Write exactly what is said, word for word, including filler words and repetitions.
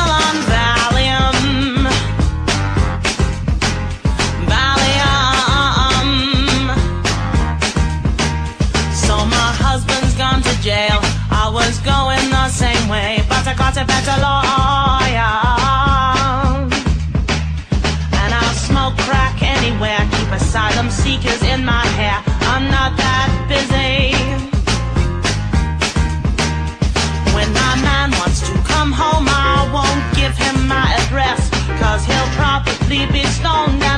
on Valium. Valium. So my husband's gone to jail. I was going the same way, but I got a better lawyer. And I'll smoke crack anywhere, keep asylum seekers in my hair. I'm not that busy. When my man wants to come home, I won't give him my address, 'cause he'll probably be stoned